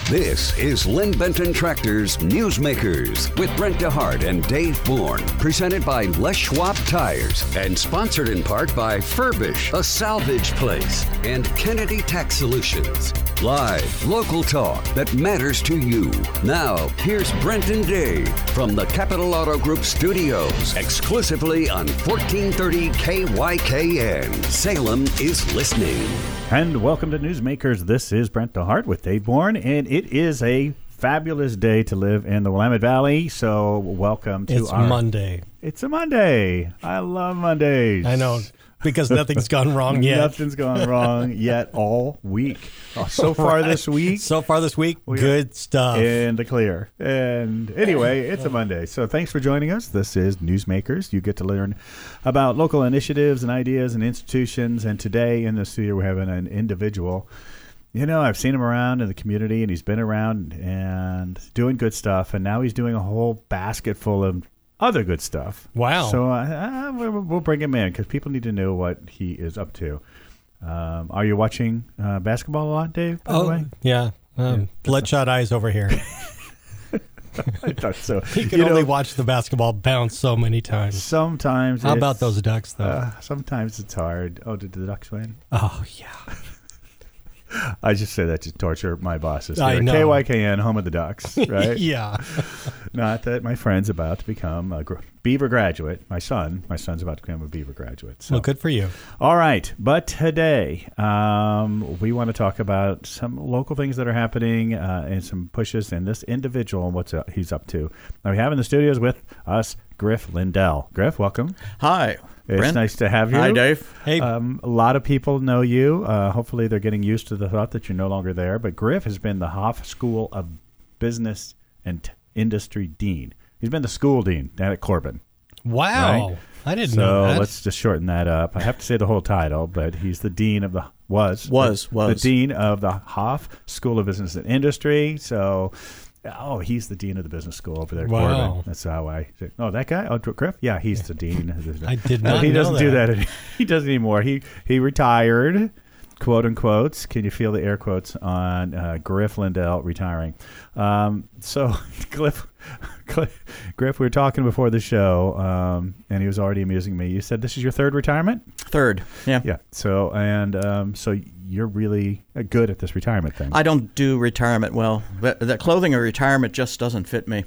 This is Lynn Benton Tractor's Newsmakers with Brent DeHart and Dave Bourne. Presented by Les Schwab Tires and sponsored in part by Furbish, a salvage place, and Kennedy Tax Solutions. Live, local talk that matters to you. Now, here's Brent and Dave from the Capital Auto Group studios, exclusively on 1430 KYKN. Salem is listening. And welcome to Newsmakers. This is Brent DeHart with Dave Bourne, and it is a fabulous day to live in the Willamette Valley. So welcome to It's Monday. It's a Monday. I love Mondays. I know, because nothing's gone wrong yet. Nothing's gone wrong yet all week. So far this week. So far this week, good stuff. In the clear. And anyway, it's a Monday. So thanks for joining us. This is Newsmakers. You get to learn about local initiatives and ideas and institutions. And today in the studio, we're having an individual. You know, I've seen him around in the community, and he's been around and doing good stuff. And now he's doing a whole basket full of other good stuff. Wow. So we'll bring him in because people need to know what he is up to. Are you watching basketball a lot, Dave, by the way? Yeah. Bloodshot eyes over here. I thought so. You can only watch the basketball bounce so many times. Sometimes. How about those Ducks, though? Sometimes it's hard. Oh, did the Ducks win? Oh, yeah. I just say that to torture my bosses. I know. KYKN, home of the Ducks, right? Yeah. Not that my friend's about to become a Beaver graduate. My son's about to become a Beaver graduate. So. Well, good for you. All right. But today, we want to talk about some local things that are happening and some pushes in this individual and what he's up to. Now, we have in the studios with us Griff Lindell. Griff, welcome. Hi. It's Brent. nice to have you. Hi, Dave. Hey. A lot of people know you. Hopefully, they're getting used to the thought that you're no longer there. But Griff has been the Hoff School of Business and Industry Dean. He's been the school dean down at Corbin. Wow. Right? I didn't know that. So let's just shorten that up. I have to say the whole title, but he's the dean of the the dean of the Hoff School of Business and Industry. So. Oh, he's the dean of the business school over there at Corbin. That's how I say. Oh, that guy? Oh, Griff? Yeah, he's the dean. I did not know He doesn't that. do that. He doesn't anymore. He retired, quote unquote. Can you feel the air quotes on Griff Lindell retiring? So, Griff, we were talking before the show, and he was already amusing me. You said this is your third retirement? Third, yeah. Yeah. So, so you're really good at this retirement thing. I don't do retirement well. The clothing of retirement just doesn't fit me.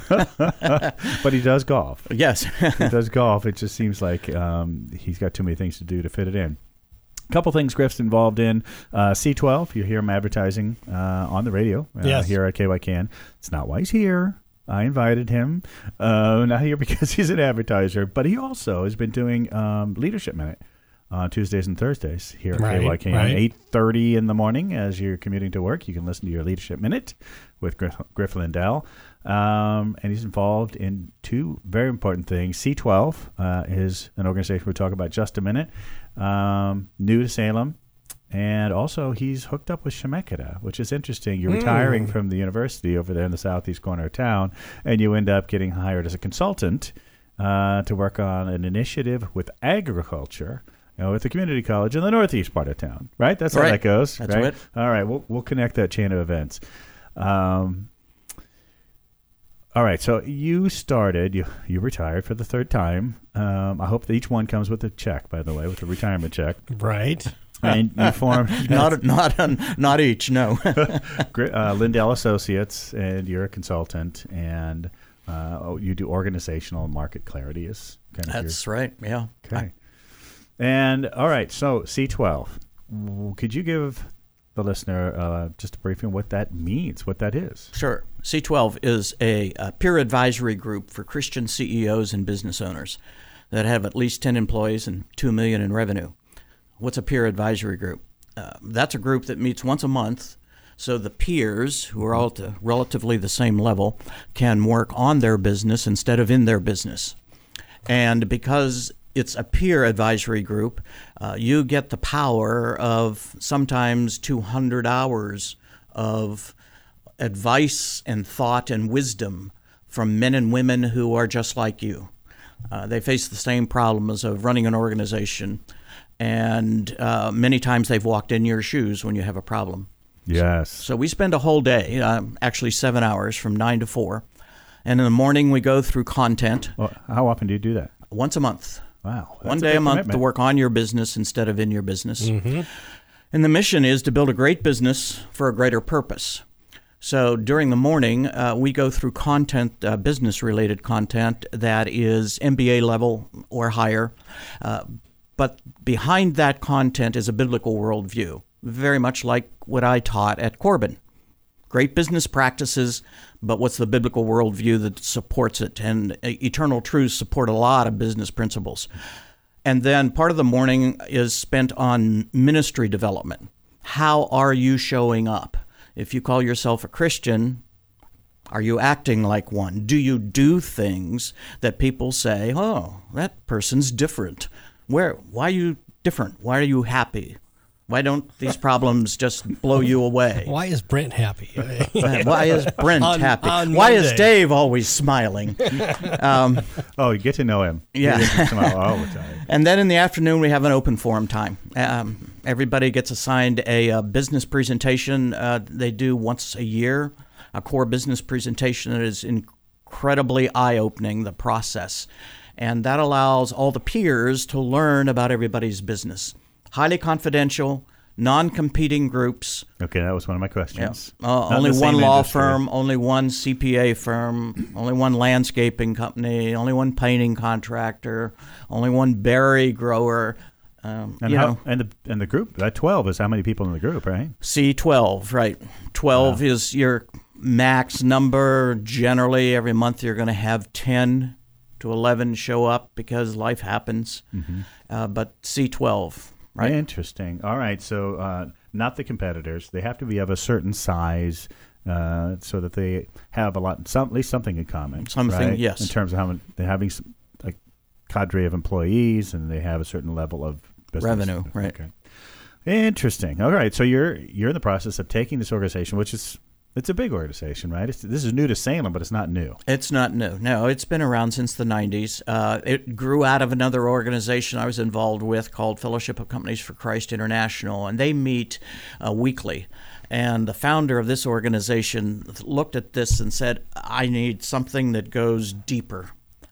But he does golf. Yes. He does golf. It just seems like he's got too many things to do to fit it in. A couple things Griff's involved in. C12, you hear him advertising on the radio here at KYKN. It's not why he's here. I invited him. Not here because he's an advertiser, but he also has been doing Leadership Minute on Tuesdays and Thursdays here at KYKN. 8:30 in the morning as you're commuting to work. You can listen to your Leadership Minute with Griff Lindell. And he's involved in two very important things. C12 is an organization we'll talk about just a minute, new to Salem. And also he's hooked up with Chemeketa, which is interesting. You're retiring from the university over there in the southeast corner of town, and you end up getting hired as a consultant to work on an initiative with agriculture. With the community college in the northeast part of town, right? That's how that goes. That's right. It. All right, we'll connect that chain of events. All right, so you started. You retired for the third time. I hope that each one comes with a check, by the way, with a retirement check. Right. And you formed not each, no. Lindell Associates, and you're a consultant, and you do organizational and market clarity is kind of That's right. Yeah. Okay. And all right, so C12. Could you give the listener just a briefing what that means, what that is? Sure. C12 is a peer advisory group for Christian CEOs and business owners that have at least 10 employees and $2 million in revenue. What's a peer advisory group? That's a group that meets once a month, so the peers, who are all at relatively the same level, can work on their business instead of in their business. And because it's a peer advisory group, you get the power of sometimes 200 hours of advice and thought and wisdom from men and women who are just like you. They face the same problems of running an organization, and many times they've walked in your shoes when you have a problem. Yes. So we spend a whole day, actually 7 hours from 9 to 4. And in the morning, we go through content. Well, how often do you do that? Once a month. Wow. One day a month to work on your business instead of in your business. Mm-hmm. And the mission is to build a great business for a greater purpose. So during the morning, we go through content, business-related content that is MBA level or higher. But behind that content is a biblical worldview, very much like what I taught at Corbin. Great business practices, but what's the biblical worldview that supports it? And eternal truths support a lot of business principles. And then part of the morning is spent on ministry development. How are you showing up? If you call yourself a Christian, are you acting like one? Do you do things that people say, oh, that person's different? Why are you different? Why are you happy? Why don't these problems just blow you away? Why is Brent happy? Why is Brent happy? On Why is Monday. Dave always smiling? You get to know him. Yeah. You get to smile all the time. And then in the afternoon, we have an open forum time. Everybody gets assigned a business presentation. They do once a year, a core business presentation that is incredibly eye-opening, the process. And that allows all the peers to learn about everybody's business. Highly confidential, non-competing groups. Okay, that was one of my questions. Yeah. Only one law firm, only one CPA firm, only one landscaping company, only one painting contractor, only one berry grower. And the group, that 12 is how many people in the group, right? C12, right. 12 is your max number. Generally, every month you're going to have 10 to 11 show up because life happens. Mm-hmm. But C12. Right. Interesting. All right. So not the competitors. They have to be of a certain size so that they have at least something in common. Something, right? yes. In terms of how they're having a cadre of employees and they have a certain level of business. Revenue, right. Okay. Interesting. All right. So you're in the process of taking this organization, which is it's a big organization, right? This is new to Salem, but it's not new. It's not new. No, it's been around since the 90s. It grew out of another organization I was involved with called Fellowship of Companies for Christ International, and they meet weekly. And the founder of this organization looked at this and said, I need something that goes deeper.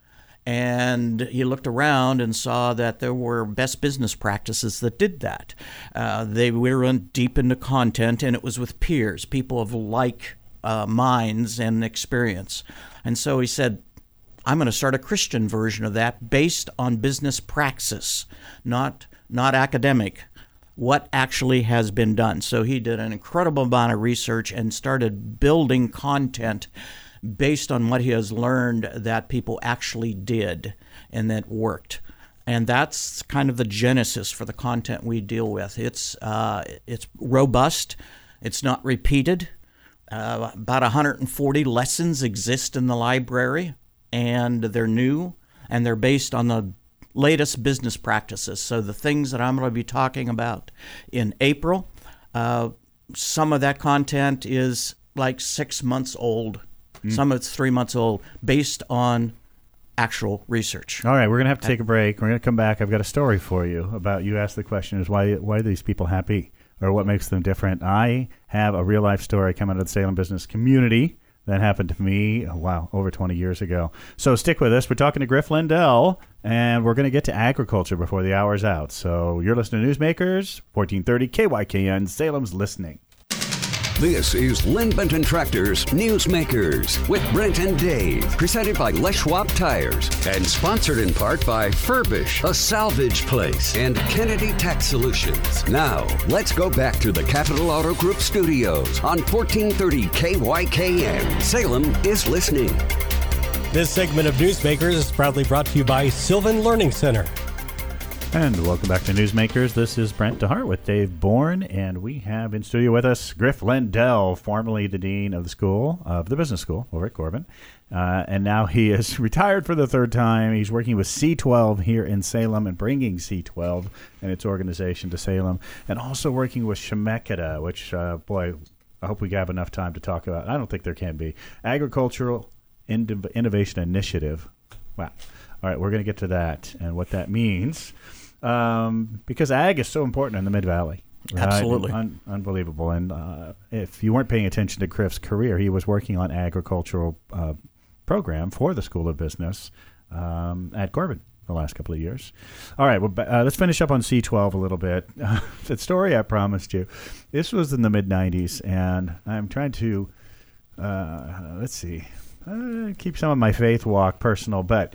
And he looked around and saw that there were best business practices that did that. They went deep into content, and it was with peers, people of like minds and experience. And so he said, I'm going to start a Christian version of that based on business praxis, not academic, what actually has been done. So he did an incredible amount of research and started building content based on what he has learned that people actually did and that worked. And that's kind of the genesis for the content we deal with. It's robust. It's not repeated. About 140 lessons exist in the library, and they're new, and they're based on the latest business practices. So the things that I'm going to be talking about in April, some of that content is like 6 months old. Some of it's 3 months old, based on actual research. All right, we're going to have to take a break. We're going to come back. I've got a story for you about, you asked the question, is why are these people happy, or what makes them different? I have a real-life story come out of the Salem business community that happened to me, over 20 years ago. So stick with us. We're talking to Griff Lindell, and we're going to get to agriculture before the hour's out. So you're listening to Newsmakers, 1430 KYKN, Salem's Listening. This is Lynn Benton Tractors Newsmakers with Brent and Dave, presented by Les Schwab Tires and sponsored in part by Furbish, a salvage place, and Kennedy Tax Solutions. Now, let's go back to the Capital Auto Group studios on 1430 KYKN. Salem is listening. This segment of Newsmakers is proudly brought to you by Sylvan Learning Center. And welcome back to Newsmakers. This is Brent DeHart with Dave Bourne, and we have in studio with us Griff Lindell, formerly the dean of the business school over at Corbin. And now he is retired for the third time. He's working with C12 here in Salem and bringing C12 and its organization to Salem, and also working with Chemeketa, which, I hope we have enough time to talk about. I don't think there can be. Agricultural Innovation Initiative. Wow. All right, we're going to get to that and what that means. Because ag is so important in the Mid-Valley. Absolutely. Unbelievable. And if you weren't paying attention to Griff's career, he was working on agricultural program for the School of Business at Corbin the last couple of years. All right, well, let's finish up on C12 a little bit. The story I promised you, this was in the mid-'90s, and I'm trying to, keep some of my faith walk personal, but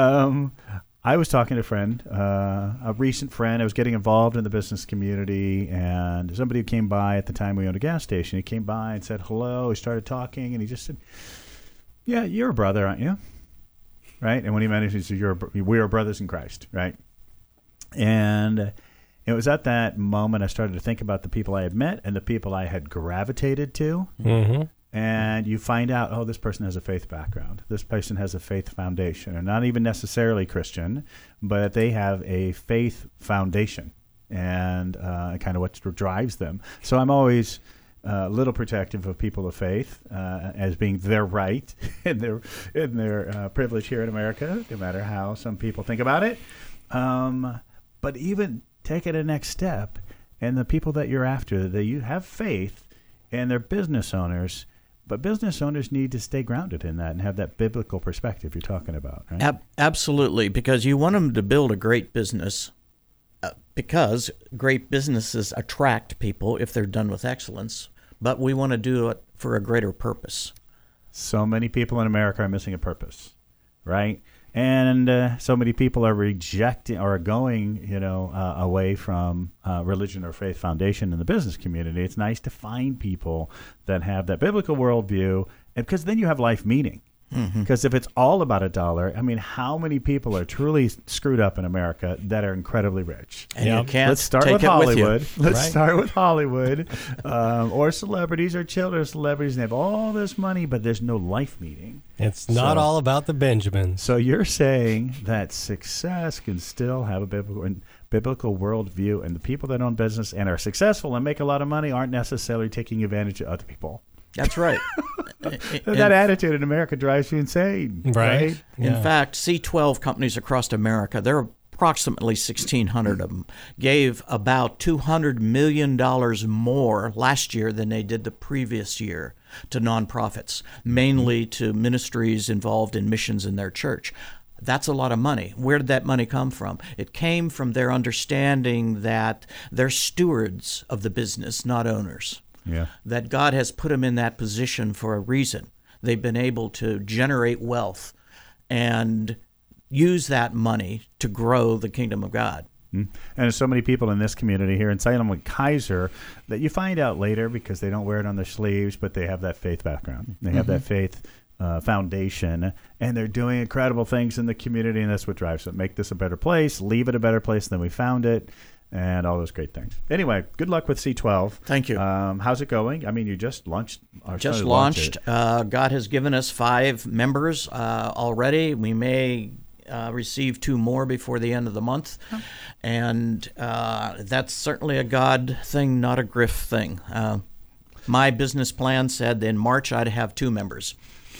I was talking to a friend, a recent friend. I was getting involved in the business community, and somebody who came by at the time we owned a gas station. He came by and said hello. He started talking, and he just said, "Yeah, you're a brother, aren't you?" Right? And when he meant it, he said, "We are brothers in Christ," right? And it was at that moment I started to think about the people I had met and the people I had gravitated to. Mm-hmm. And you find out, oh, this person has a faith background. This person has a faith foundation. And not even necessarily Christian, but they have a faith foundation and kind of what drives them. So I'm always a little protective of people of faith as being their right and their privilege here in America, no matter how some people think about it. But even take it a next step, and the people that you're after, that you have faith, and they're business owners. But business owners need to stay grounded in that and have that biblical perspective you're talking about, right? Absolutely, because you want them to build a great business because great businesses attract people if they're done with excellence, but we want to do it for a greater purpose. So many people in America are missing a purpose, right? And so many people are rejecting or going, away from religion or faith foundation in the business community. It's nice to find people that have that biblical worldview, and because then you have life meaning. Because if it's all about a dollar, I mean, how many people are truly screwed up in America that are incredibly rich? And you can't Let's start take with it Hollywood. with you. Let's start with Hollywood, or celebrities or children of celebrities. And they have all this money, but there's no life meaning. It's not all about the Benjamins. So you're saying that success can still have a biblical worldview, and the people that own business and are successful and make a lot of money aren't necessarily taking advantage of other people. That's right. That attitude in America drives you insane. Right? Yeah. In fact, C12 companies across America, there are approximately 1,600 of them, gave about $200 million more last year than they did the previous year to nonprofits, mainly to ministries involved in missions in their church. That's a lot of money. Where did that money come from? It came from their understanding that they're stewards of the business, not owners. Yeah. That God has put them in that position for a reason. They've been able to generate wealth and use that money to grow the kingdom of God. And there's so many people in this community here in Salem and Kaiser that you find out later because they don't wear it on their sleeves, but they have that faith background. They have that faith foundation, and they're doing incredible things in the community, and that's what drives them. Make this a better place, leave it a better place than we found it, and all those great things. Anyway, good luck with C12. Thank you. How's it going? I mean, you just launched. Just launched. God has given us 5 members already. We may receive 2 more before the end of the month. And that's certainly a God thing, not a Griff thing. My business plan said in March I'd have 2 members.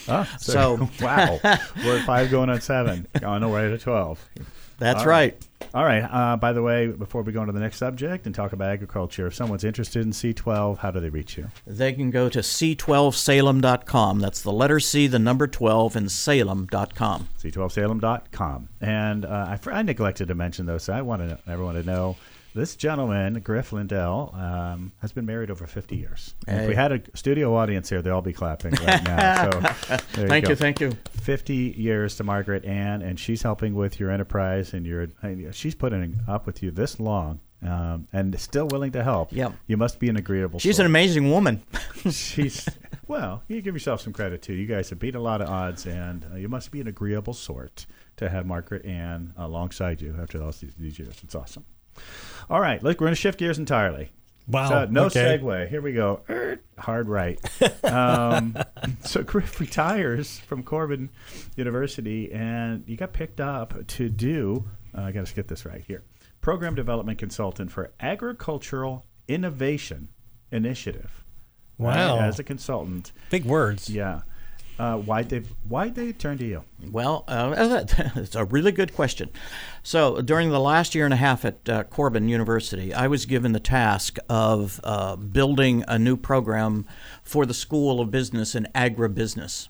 So wow. We're at 5 going on 7. On the way to 12. That's right. All right. By the way, before we go on to the next subject and talk about agriculture, if someone's interested in C12, how do they reach you? They can go to c12salem.com. That's the letter C, the number 12, and salem.com. c12salem.com. And I neglected to mention, though, so I want everyone to know this gentleman, Griff Lindell, has been married over 50 years. And if we had a studio audience here, they'll all be clapping right now. So Thank you. 50 years to Margaret Ann, and she's helping with your enterprise, and she's putting up with you this long, and still willing to help. Yep. You must be an agreeable She's soul. an amazing woman. Well, you give yourself some credit, too. You guys have beat a lot of odds, and you must be an agreeable sort to have Margaret Ann alongside you after all these years. It's awesome. All right, look, we're going to shift gears entirely. Wow. So, no segue. Here we go. Hard right. So Griff retires from Corbin University, and you got picked up to do, I got to get this right here, Program Development Consultant for Agricultural Innovation Initiative. Wow. As a consultant. Big words. Yeah. Why'd they turn to you? Well, it's a really good question. So during the last year and a half at Corban University, I was given the task of building a new program for the School of Business and Agribusiness.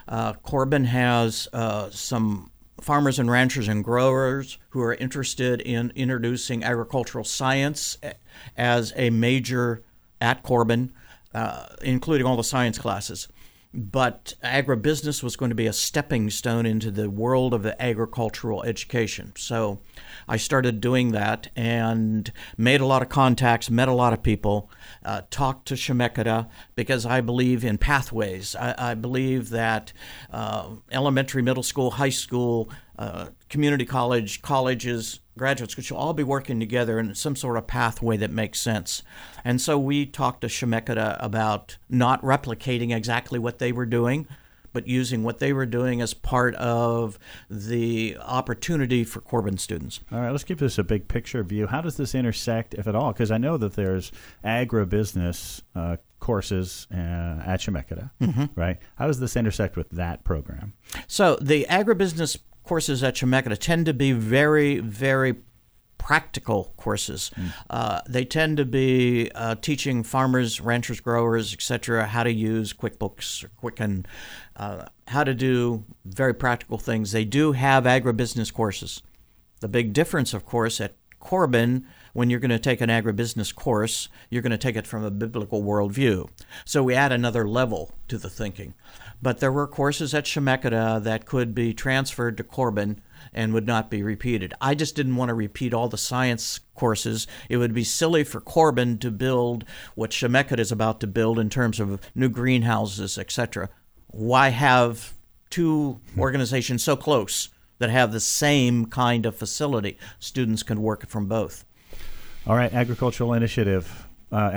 Corban has some farmers and ranchers and growers who are interested in introducing agricultural science as a major at Corban, including all the science classes. But agribusiness was going to be a stepping stone into the world of the agricultural education. So I started doing that and made a lot of contacts, met a lot of people, talked to Chemeketa because I believe in pathways. I believe that elementary, middle school, high school, community college, colleges, graduate school should all be working together in some sort of pathway that makes sense. And so we talked to Chemeketa about not replicating exactly what they were doing, but using what they were doing as part of the opportunity for Corban students. All right, let's give this a big picture view. How does this intersect, if at all? Because I know that there's agribusiness courses at Chemeketa, right? How does this intersect with that program? So the agribusiness courses at Chemeketa tend to be very, very practical courses. They tend to be teaching farmers, ranchers, growers, etc., how to use QuickBooks, Quicken, how to do very practical things. They do have agribusiness courses. The big difference, of course, at Corban, when you're going to take an agribusiness course, you're going to take it from a biblical worldview. So we add another level to the thinking. But there were courses at Chemeketa that could be transferred to Corban and would not be repeated. I just didn't want to repeat all the science courses. It would be silly for Corban to build what Chemeketa is about to build in terms of new greenhouses, etc. Why have two organizations so close that have the same kind of facility? Students can work from both. All right, agricultural initiative.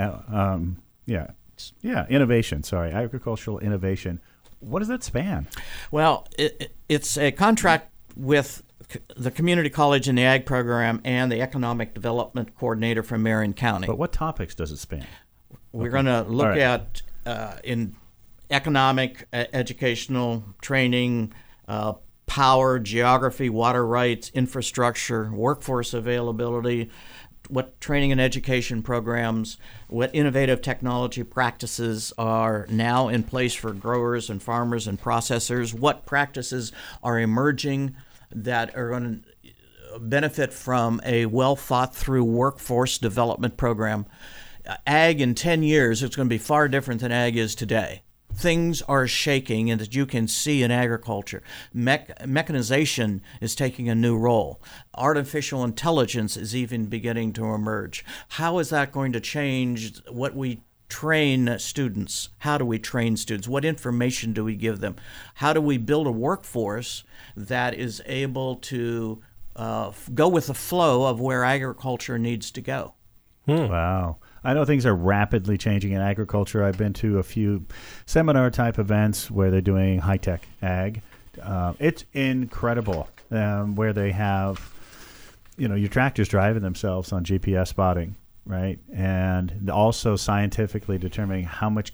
Innovation. Sorry, agricultural innovation. What does that span? Well, it's a contract with the community college and the ag program and the economic development coordinator from Marion County. But what topics does it span? We're going to look at in economic, educational, training, power, geography, water rights, infrastructure, workforce availability, what training and education programs, what innovative technology practices are now in place for growers and farmers and processors, what practices are emerging that are going to benefit from a well-thought-through workforce development program. Ag in 10 years, it's going to be far different than ag is today. Things are shaking, and that you can see in agriculture. Mechanization is taking a new role. Artificial intelligence is even beginning to emerge. How is that going to change what we train students? How do we train students? What information do we give them? How do we build a workforce that is able to go with the flow of where agriculture needs to go? Wow. I know things are rapidly changing in agriculture. I've been to a few seminar-type events where they're doing high-tech ag. It's incredible where they have, your tractors driving themselves on GPS spotting, right? And also scientifically determining how many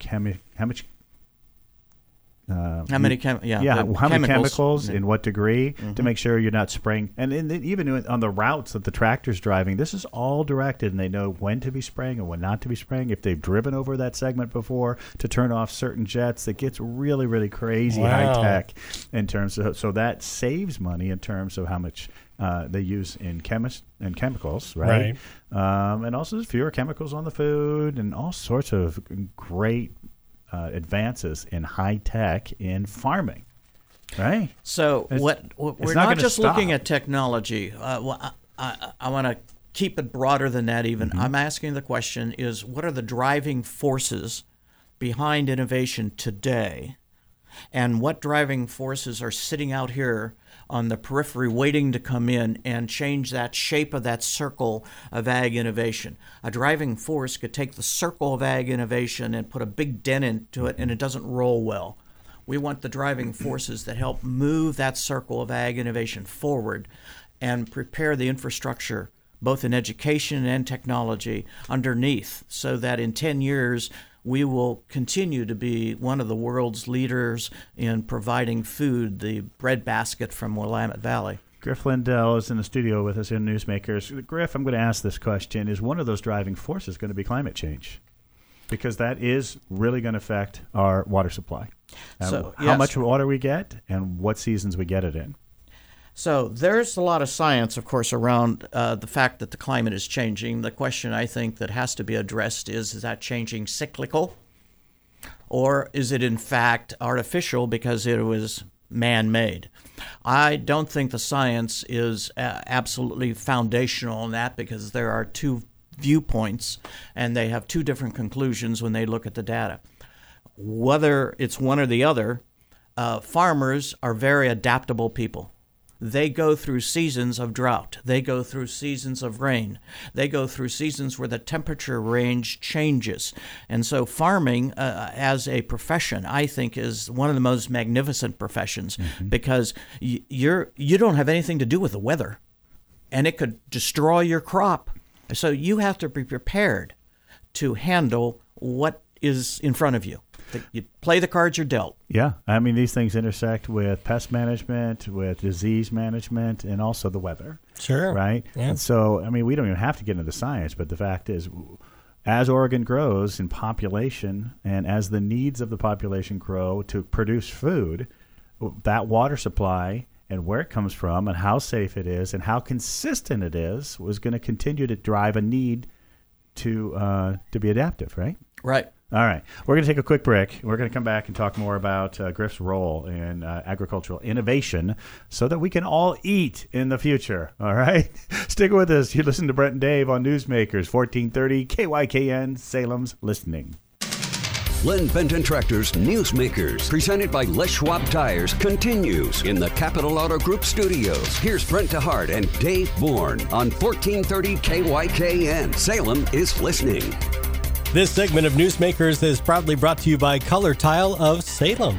chemicals in what degree to make sure you're not spraying. And even on the routes that the tractor's driving, this is all directed, and they know when to be spraying and when not to be spraying. If they've driven over that segment before, to turn off certain jets, it gets really, really crazy high tech in terms of. So that saves money in terms of how much they use in chemicals, right? And also there's fewer chemicals on the food and all sorts of great advances in high tech in farming, right? So we're not just looking at technology. I want to keep it broader than that even. I'm asking the question is, what are the driving forces behind innovation today? And what driving forces are sitting out here on the periphery waiting to come in and change that shape of that circle of ag innovation? A driving force could take the circle of ag innovation and put a big dent into it, and it doesn't roll well. We want the driving forces that help move that circle of ag innovation forward and prepare the infrastructure, both in education and technology, underneath, so that in 10 years we will continue to be one of the world's leaders in providing food, the breadbasket from Willamette Valley. Griff Lindell is in the studio with us in Newsmakers. Griff, I'm going to ask this question. Is one of those driving forces going to be climate change? Because that is really going to affect our water supply. How much water we get and what seasons we get it in. So there's a lot of science, of course, around the fact that the climate is changing. The question I think that has to be addressed is that changing cyclical? Or is it in fact artificial because it was man-made? I don't think the science is absolutely foundational in that, because there are two viewpoints and they have two different conclusions when they look at the data. Whether it's one or the other, farmers are very adaptable people. They go through seasons of drought. They go through seasons of rain. They go through seasons where the temperature range changes. And so farming as a profession, I think, is one of the most magnificent professions, because you don't have anything to do with the weather, and it could destroy your crop. So you have to be prepared to handle what is in front of you. You play the cards you're dealt. Yeah. I mean, these things intersect with pest management, with disease management, and also the weather. Sure. Right? Yeah. And so, I mean, we don't even have to get into the science, but the fact is, as Oregon grows in population and as the needs of the population grow to produce food, that water supply and where it comes from and how safe it is and how consistent it is was going to continue to drive a need to be adaptive, right? Right. All right. We're going to take a quick break. We're going to come back and talk more about Griff's role in agricultural innovation so that we can all eat in the future. All right? Stick with us. You listen to Brent and Dave on Newsmakers, 1430 KYKN, Salem's Listening. Len Benton Tractor's Newsmakers, presented by Les Schwab Tires, continues in the Capital Auto Group studios. Here's Brent DeHart and Dave Bourne on 1430 KYKN. Salem is listening. This segment of Newsmakers is proudly brought to you by Color Tile of Salem.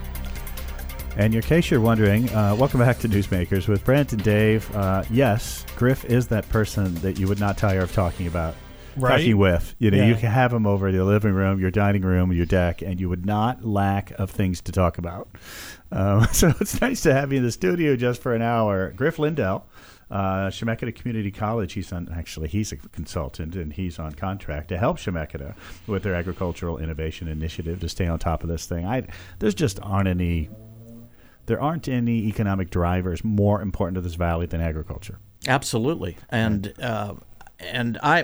And in case you're wondering, welcome back to Newsmakers with Brent and Dave. Yes, Griff is that person that you would not tire of talking about. Right. Talking with. You know, you can have him over your living room, your dining room, your deck, and you would not lack of things to talk about. So it's nice to have you in the studio just for an hour. Griff Lindell, Chemeketa Community College. He's a consultant, and he's on contract to help Chemeketa with their agricultural innovation initiative to stay on top of this thing. There aren't any economic drivers more important to this valley than agriculture. Absolutely. And I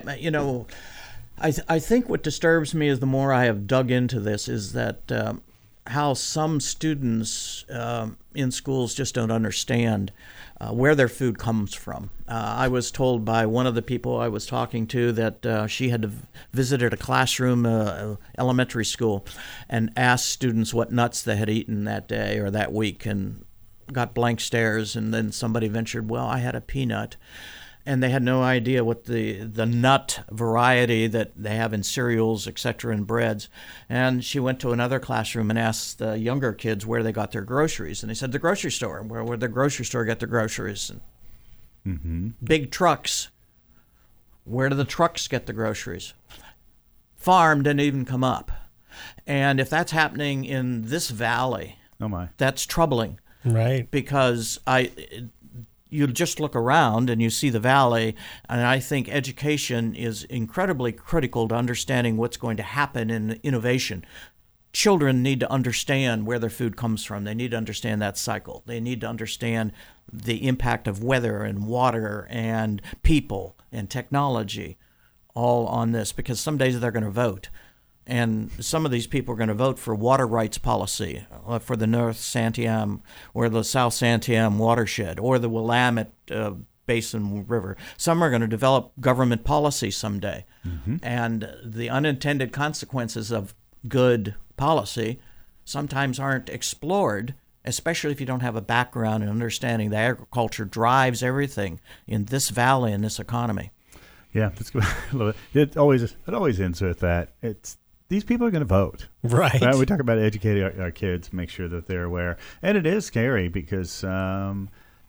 think what disturbs me is the more I have dug into this is that how some students in schools just don't understand where their food comes from. I was told by one of the people I was talking to that she had visited a classroom, elementary school, and asked students what nuts they had eaten that day or that week, and got blank stares. And then somebody ventured, well, I had a peanut. And they had no idea what the nut variety that they have in cereals, et cetera, and breads. And she went to another classroom and asked the younger kids where they got their groceries. And they said, the grocery store. Where would the grocery store get their groceries? And big trucks. Where do the trucks get the groceries? Farm didn't even come up. And if that's happening in this valley, that's troubling. Right. Because you just look around and you see the valley, and I think education is incredibly critical to understanding what's going to happen in innovation. Children need to understand where their food comes from. They need to understand that cycle. They need to understand the impact of weather and water and people and technology all on this, because some days they're going to vote. And some of these people are going to vote for water rights policy for the North Santiam or the South Santiam watershed or the Willamette Basin River. Some are going to develop government policy someday. And the unintended consequences of good policy sometimes aren't explored, especially if you don't have a background in understanding that agriculture drives everything in this valley and this economy. Yeah, that's good. It always ends with that. These people are going to vote. Right. We talk about educating our kids, make sure that they're aware. And it is scary because,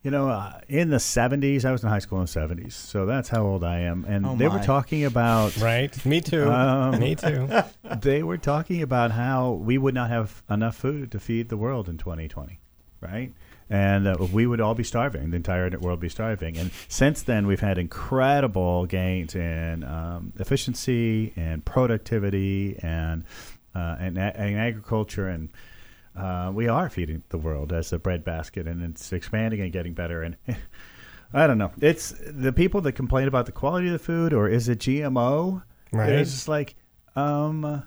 in the 70s, I was in high school in the 70s, so that's how old I am. And they were talking about... Right, me too. Me too. They were talking about how we would not have enough food to feed the world in 2020, right? And we would all be starving. The entire world would be starving. And since then, we've had incredible gains in efficiency and productivity and agriculture, and we are feeding the world as a breadbasket, and it's expanding and getting better. And I don't know. It's the people that complain about the quality of the food, or is it GMO? Right. It's just like, well,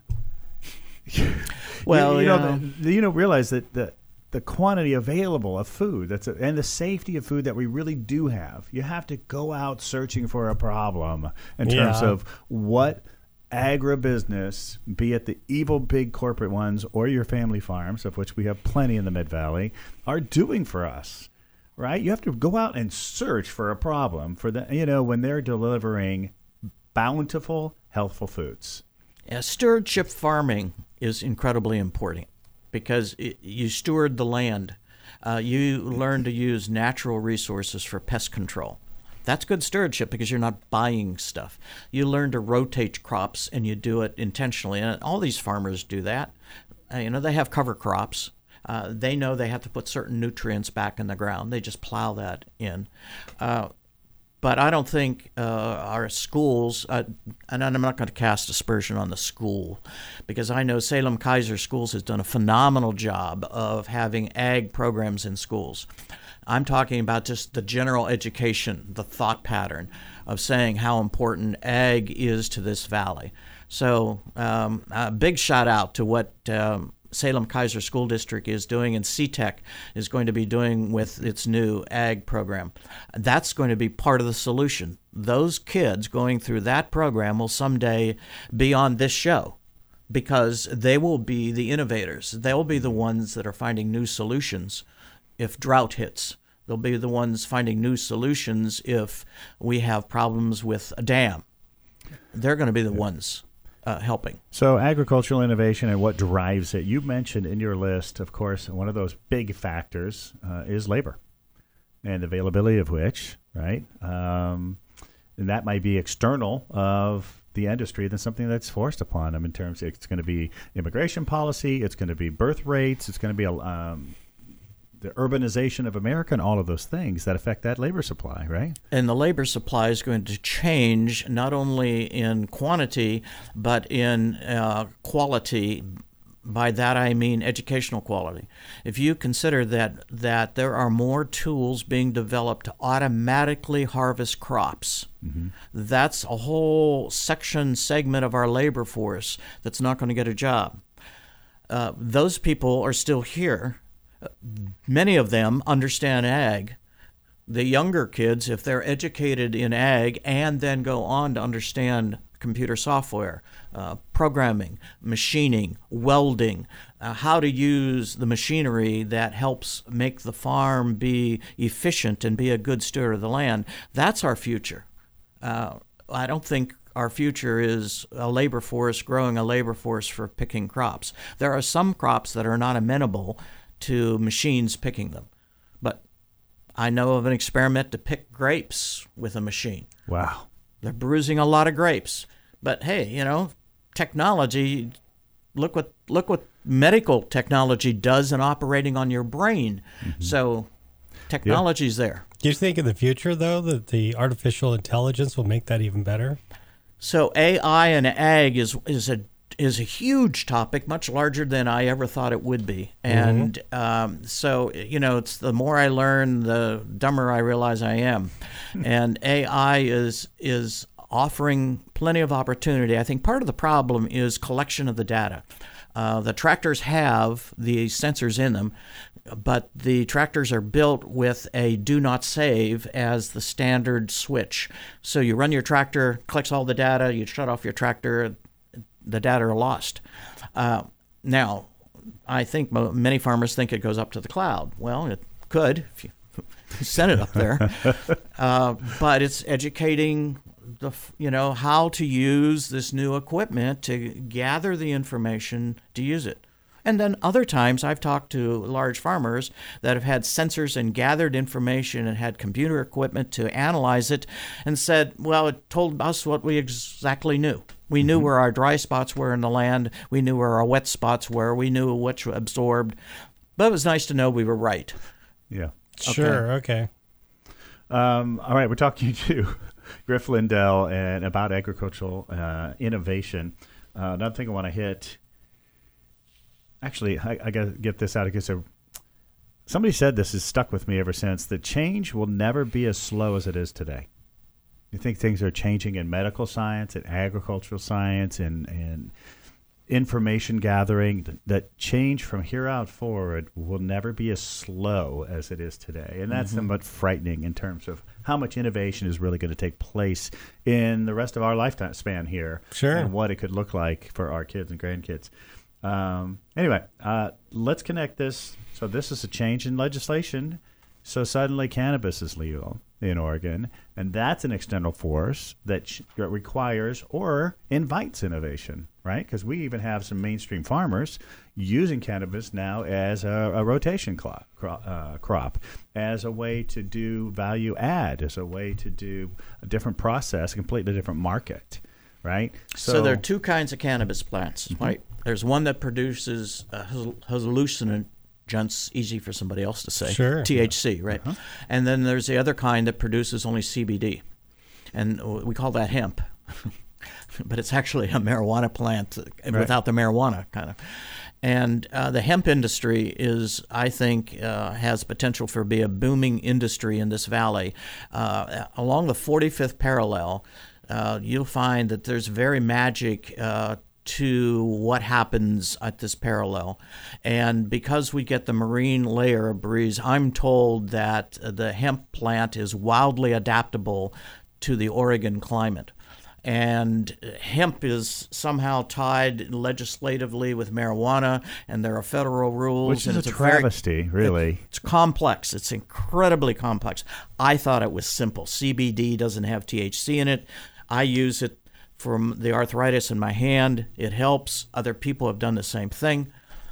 realize that the quantity available of food and the safety of food that we really do have. You have to go out searching for a problem in terms of what agribusiness, be it the evil big corporate ones or your family farms, of which we have plenty in the Mid-Valley, are doing for us, right? You have to go out and search for a problem for when they're delivering bountiful, healthful foods. Yeah, stewardship farming is incredibly important because you steward the land. You learn to use natural resources for pest control. That's good stewardship because you're not buying stuff. You learn to rotate crops, and you do it intentionally. And all these farmers do that. They have cover crops. They know they have to put certain nutrients back in the ground. They just plow that in. But I don't think our schools, and I'm not going to cast aspersion on the school, because I know Salem Keizer Schools has done a phenomenal job of having ag programs in schools. I'm talking about just the general education, the thought pattern of saying how important ag is to this valley. So a big shout out to what Salem Keizer School District is doing, and CTEC is going to be doing with its new ag program. That's going to be part of the solution. Those kids going through that program will someday be on this show, because they will be the innovators. They'll be the ones that are finding new solutions if drought hits. They'll be the ones finding new solutions if we have problems with a dam. They're going to be the ones helping. So agricultural innovation and what drives it. You mentioned in your list, of course, one of those big factors is labor and availability of which, right? And that might be external of the industry than something that's forced upon them in terms of it's going to be immigration policy, it's going to be birth rates, it's going to be the urbanization of America and all of those things that affect that labor supply, right? And the labor supply is going to change not only in quantity, but in quality. By that I mean educational quality. If you consider that there are more tools being developed to automatically harvest crops, that's a whole segment of our labor force that's not going to get a job. Those people are still here. Many of them understand ag. The younger kids, if they're educated in ag and then go on to understand computer software, programming, machining, welding, how to use the machinery that helps make the farm be efficient and be a good steward of the land, that's our future. I don't think our future is a labor force growing a labor force for picking crops. There are some crops that are not amenable to machines picking them. But I know of an experiment to pick grapes with a machine. Wow. They're bruising a lot of grapes. But hey, technology, look what medical technology does in operating on your brain. So technology's there. Do you think in the future, though, that the artificial intelligence will make that even better? So AI and ag is a huge topic, much larger than I ever thought it would be. And so, it's the more I learn, the dumber I realize I am. And AI is offering plenty of opportunity. I think part of the problem is collection of the data. The tractors have the sensors in them, but the tractors are built with a do not save as the standard switch. So you run your tractor, collects all the data, you shut off your tractor, the data are lost. Now, I think many farmers think it goes up to the cloud. Well, it could if you send it up there. But it's educating how to use this new equipment to gather the information to use it. And then other times I've talked to large farmers that have had sensors and gathered information and had computer equipment to analyze it and said, well, it told us what we exactly knew. We knew where our dry spots were in the land. We knew where our wet spots were. We knew which absorbed. But it was nice to know we were right. Yeah. Sure. Okay. All right. We're talking to Griff Lindell and about agricultural innovation. Another thing I want to hit. Actually, I got to get this out because somebody said this has stuck with me ever since, that change will never be as slow as it is today. You think things are changing in medical science, in agricultural science, and information gathering, that change from here out forward will never be as slow as it is today. And that's somewhat frightening in terms of how much innovation is really going to take place in the rest of our lifetime span here. Sure. And what it could look like for our kids and grandkids. Anyway, let's connect this. So this is a change in legislation. So suddenly cannabis is legal in Oregon, and that's an external force that requires or invites innovation, right? Because we even have some mainstream farmers using cannabis now as a rotation crop, as a way to do value add, as a way to do a different process, a completely different market, right? So there are two kinds of cannabis plants, right? There's one that produces hallucinogenics, easy for somebody else to say, sure. THC, right? And then there's the other kind that produces only CBD, and we call that hemp. But it's actually a marijuana plant without the marijuana, kind of. And the hemp industry is, I think, has potential for be a booming industry in this valley. Along the 45th parallel, you'll find that there's very magic to what happens at this parallel. And because we get the marine layer of breeze, I'm told that the hemp plant is wildly adaptable to the Oregon climate. And hemp is somehow tied legislatively with marijuana, and there are federal rules. Which is and a travesty, really. It's complex. It's incredibly complex. I thought it was simple. CBD doesn't have THC in it. I use it for the arthritis in my hand. It helps. Other people have done the same thing.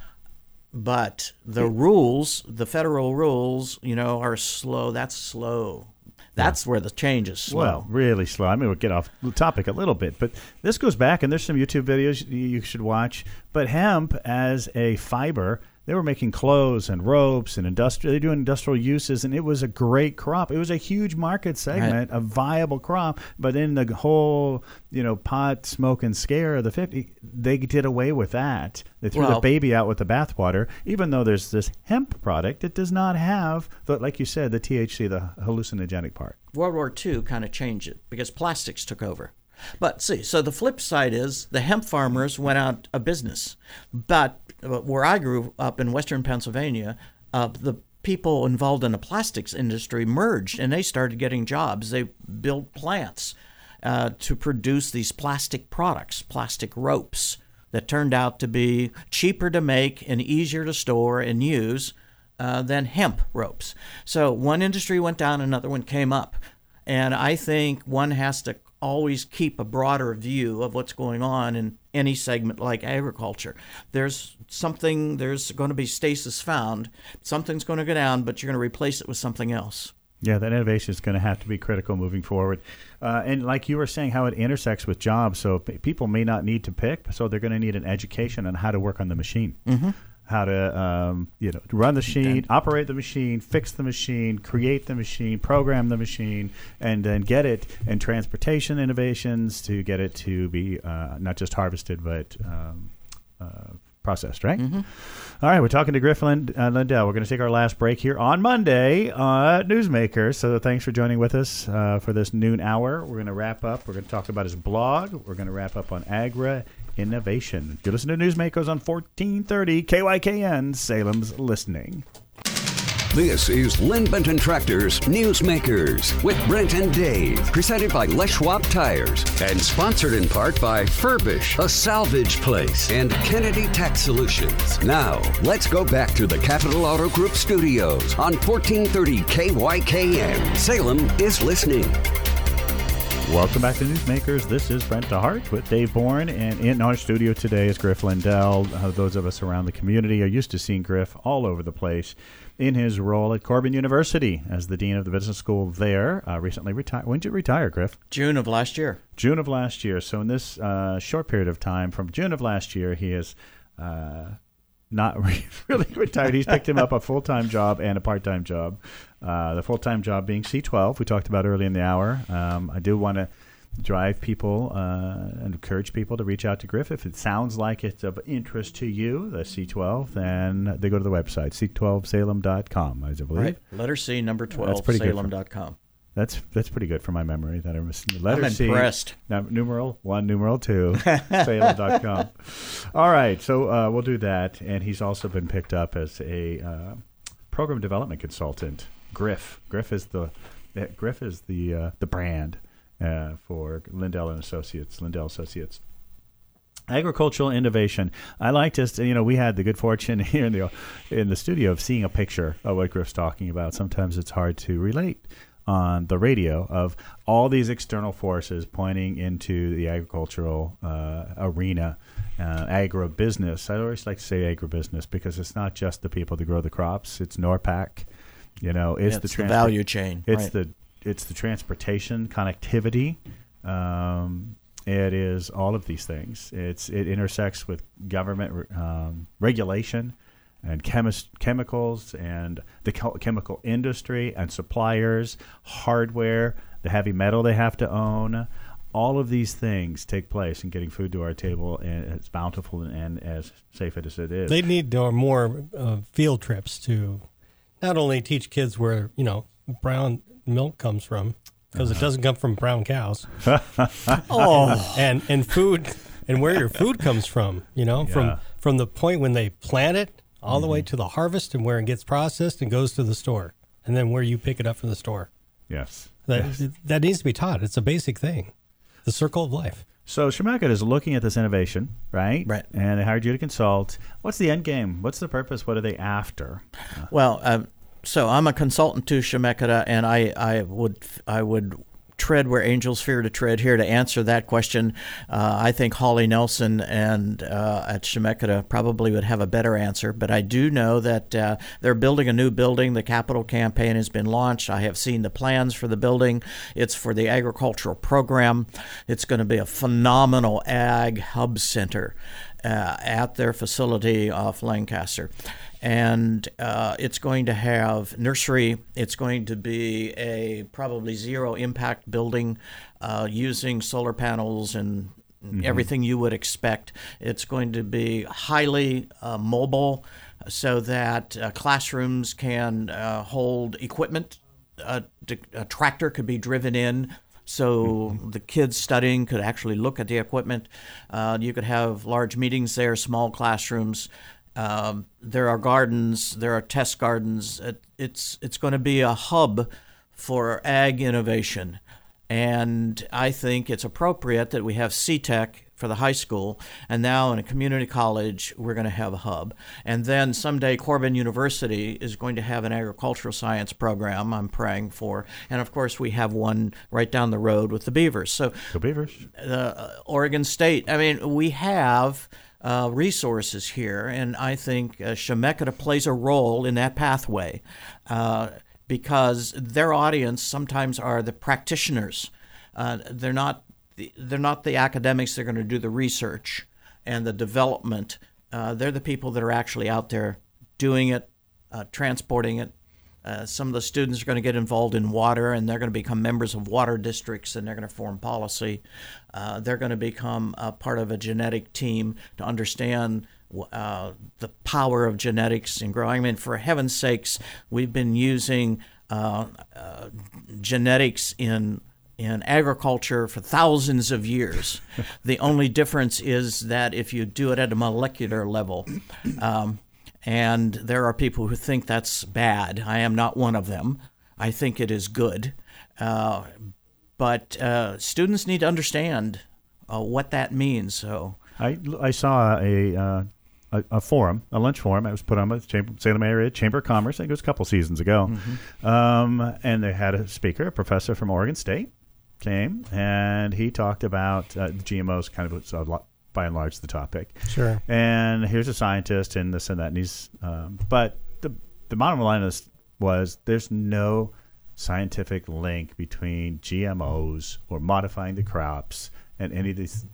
But the rules, the federal rules, are slow. That's slow. That's where the change is slow. Well, really slow. I mean, we'll get off the topic a little bit, but this goes back, and there's some YouTube videos you should watch. But hemp as a fiber, they were making clothes and ropes and they're doing industrial uses, and it was a great crop. It was a huge market segment, a viable crop. But in the whole, pot, smoke, and scare of the 50s, they did away with that. They threw the baby out with the bathwater. Even though there's this hemp product, it does not have, like you said, the THC, the hallucinogenic part. World War II kind of changed it because plastics took over. But so the flip side is the hemp farmers went out of business. But where I grew up in western Pennsylvania, the people involved in the plastics industry merged, and they started getting jobs. They built plants to produce these plastic products, plastic ropes, that turned out to be cheaper to make and easier to store and use than hemp ropes. So one industry went down, another one came up. And I think one has to always keep a broader view of what's going on in any segment like agriculture. There's going to be stasis found. Something's going to go down, but you're going to replace it with something else. Yeah, that innovation is going to have to be critical moving forward. And like you were saying, how it intersects with jobs. So people may not need to pick, so they're going to need an education on how to work on the machine. Mm-hmm. How to run the machine, operate the machine, fix the machine, create the machine, program the machine, and then get it in transportation innovations to get it to be not just harvested but processed, right? Mm-hmm. All right, we're talking to Griff Lindell. We're going to take our last break here on Monday at Newsmakers. So thanks for joining with us for this noon hour. We're going to wrap up. We're going to talk about his blog. We're going to wrap up on Innovation. You listen to Newsmakers on 1430 KYKN, Salem's Listening. This is Lynn Benton Tractor's Newsmakers with Brent and Dave, presented by Les Schwab Tires and sponsored in part by Furbish, a salvage place, and Kennedy Tax Solutions. Now, let's go back to the Capital Auto Group studios on 1430 KYKN. Salem is listening. Welcome back to Newsmakers. This is Brent DeHart with Dave Bourne, and in our studio today is Griff Lindell. Those of us around the community are used to seeing Griff all over the place in his role at Corban University as the dean of the business school there. Recently retired. When did you retire, Griff? June of last year. June of last year. So in this short period of time, from June of last year, he has not really retired. He's picked him up a full-time job and a part-time job. The full-time job being C12, we talked about early in the hour. I do want to drive people and encourage people to reach out to Griff. If it sounds like it's of interest to you, the C12, then they go to the website, c12salem.com, I believe. Right. Letter C, number 12, salem.com. That's pretty good for my memory. That letter I'm C, impressed. Numeral 1, numeral 2, salem.com. All right, so we'll do that. And he's also been picked up as a program development consultant. Griff is the brand for Lindell and Associates. Lindell Associates. Agricultural innovation. I like just, we had the good fortune here in the studio of seeing a picture of what Griff's talking about. Sometimes it's hard to relate on the radio of all these external forces pointing into the agricultural arena, agribusiness. I always like to say agribusiness because it's not just the people that grow the crops. It's NORPAC. It's the value chain. It's the transportation, connectivity. It is all of these things. It intersects with government regulation and chemicals and the chemical industry and suppliers, hardware, the heavy metal they have to own. All of these things take place in getting food to our table, and as bountiful and as safe as it is. They need more field trips to not only teach kids where, brown milk comes from, because it doesn't come from brown cows. And food, and where your food comes from, from the point when they plant it all the way to the harvest and where it gets processed and goes to the store, and then where you pick it up from the store. Yes. That needs to be taught. It's a basic thing. The circle of life. So Chemeketa is looking at this innovation, right? Right. And they hired you to consult. What's the end game? What's the purpose? What are they after? Well, so I'm a consultant to Chemeketa, and I would tread where angels fear to tread here to answer that question. I think Holly Nelson and at Chemeketa probably would have a better answer, but I do know that they're building a new building. The capital campaign has been launched. I have seen the plans for the building. It's for the agricultural program. It's going to be a phenomenal ag hub center at their facility off Lancaster. And it's going to have nursery. It's going to be a probably zero impact building using solar panels and everything you would expect. It's going to be highly mobile so that classrooms can hold equipment. A tractor could be driven in so the kids studying could actually look at the equipment. You could have large meetings there, small classrooms. There are gardens, there are test gardens. It's going to be a hub for ag innovation. And I think it's appropriate that we have CTEC for the high school, and now in a community college, we're going to have a hub. And then someday Corban University is going to have an agricultural science program I'm praying for. And of course, we have one right down the road with the Beavers. So, the Beavers. Oregon State. I mean, we have resources here, and I think Chemeketa plays a role in that pathway because their audience sometimes are the practitioners. They're not the academics. They're going to do the research and the development. They're the people that are actually out there doing it, transporting it. Some of the students are going to get involved in water, and they're going to become members of water districts, and they're going to form policy. They're going to become a part of a genetic team to understand the power of genetics in growing. I mean, for heaven's sakes, we've been using genetics in agriculture for thousands of years. The only difference is that if you do it at a molecular level, and there are people who think that's bad. I am not one of them. I think it is good. But students need to understand what that means. So I saw a forum, a lunch forum. It was put on by the Salem Area Chamber of Commerce. I think it was a couple seasons ago. And they had a speaker, a professor from Oregon State, came, and he talked about GMOs, kind of by and large the topic. Sure. And here's a scientist and this and that, and he's but the bottom line was there's no scientific link between GMOs or modifying the crops and any of these,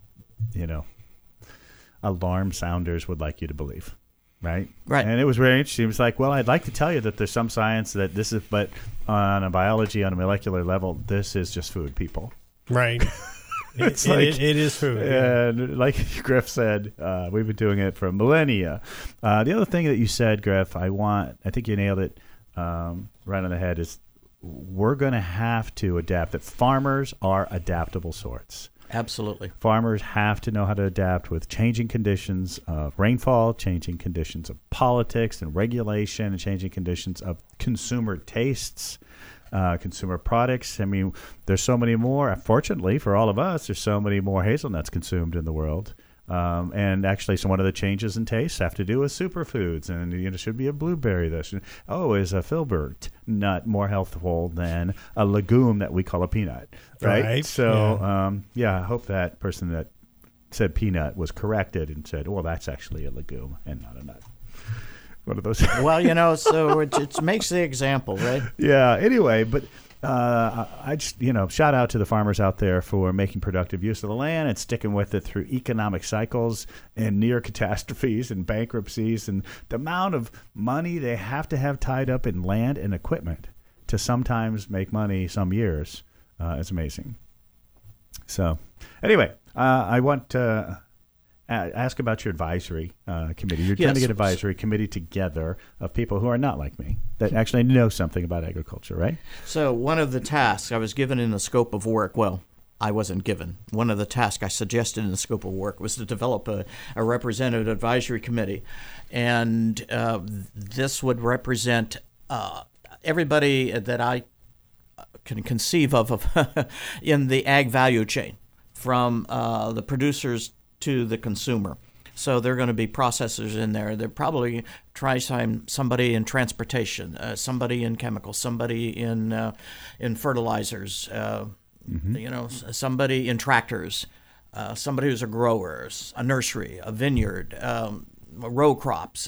alarm sounders would like you to believe. Right. And it was very interesting. It was like, well, I'd like to tell you that there's some science that this is, but on a biology, on a molecular level, this is just food, people. Right. it is food. And like Griff said, we've been doing it for millennia. The other thing that you said, Griff, I think you nailed it right on the head, is we're going to have to adapt, that farmers are adaptable sorts. Absolutely. Farmers have to know how to adapt with changing conditions of rainfall, changing conditions of politics and regulation, and changing conditions of consumer tastes, consumer products. I mean, there's so many more. Fortunately for all of us, there's so many more hazelnuts consumed in the world. And actually, one of the changes in tastes have to do with superfoods. And it should be a blueberry. Is a filbert nut more healthful than a legume that we call a peanut? Right. So, I hope that person that said peanut was corrected and said, well, that's actually a legume and not a nut. One of those. Well, so it makes the example, right? Yeah. Anyway, but I just, shout out to the farmers out there for making productive use of the land and sticking with it through economic cycles and near catastrophes and bankruptcies, and the amount of money they have to have tied up in land and equipment to sometimes make money some years is amazing. So anyway, I want to ask about your advisory committee. You're trying to get an advisory committee together of people who are not like me, that actually know something about agriculture, right? So one of the tasks I was given in the scope of work, I wasn't given. One of the tasks I suggested in the scope of work was to develop a representative advisory committee. And this would represent everybody that I can conceive of in the ag value chain, from the producers to the consumer. So there are going to be processors in there. They're probably somebody in transportation, somebody in chemicals, somebody in fertilizers, somebody in tractors, somebody who's a grower, a nursery, a vineyard, row crops.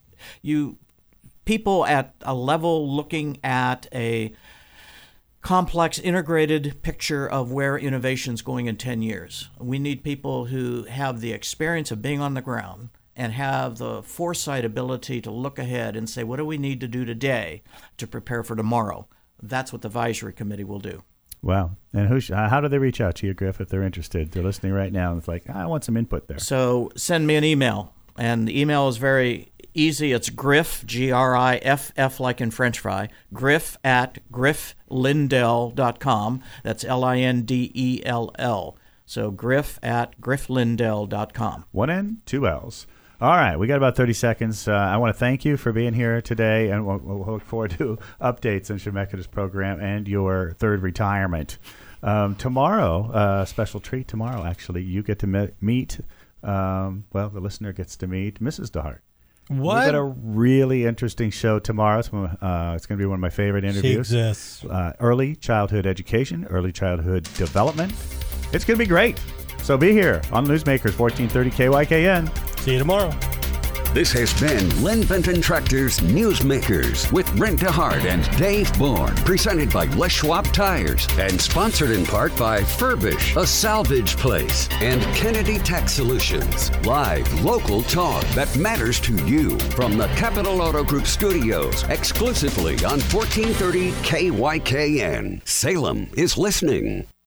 People at a level looking at a complex, integrated picture of where innovation's going in 10 years. We need people who have the experience of being on the ground and have the foresight ability to look ahead and say, what do we need to do today to prepare for tomorrow? That's what the advisory committee will do. Wow. And how do they reach out to you, Griff, if they're interested? They're listening right now, and it's like, I want some input there. So send me an email, and the email is very easy. It's Griff, Griff like in French fry, Griff at grifflindell.com. That's Lindell. So Griff at grifflindell.com. One N, two L's. All right, we got about 30 seconds. I want to thank you for being here today, and we'll look forward to updates on Chemeketa's program and your third retirement. Tomorrow, special treat tomorrow, actually. You get to meet, the listener gets to meet Mrs. DeHart. What? We've got a really interesting show tomorrow. It's going to be one of my favorite interviews. She exists. Early childhood education, early childhood development. It's going to be great. So be here on Newsmakers 1430 KYKN. See you tomorrow. This has been Lynn Benton Tractor's Newsmakers with Brent DeHart and Dave Bourne, presented by Les Schwab Tires and sponsored in part by Furbish, a salvage place, and Kennedy Tax Solutions. Live local talk that matters to you from the Capital Auto Group studios, exclusively on 1430 KYKN. Salem is listening.